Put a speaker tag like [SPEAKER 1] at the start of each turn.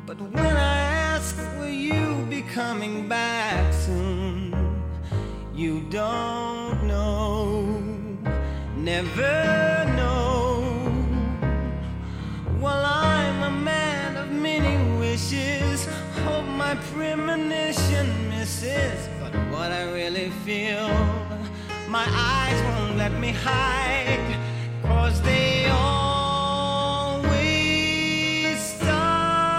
[SPEAKER 1] But when I ask, will you be coming back soon? You don't know, never know. Well, I'm a man of many wishes, hope my premonition misses. But what I really feel, my eyes won't let me hide, 'cause they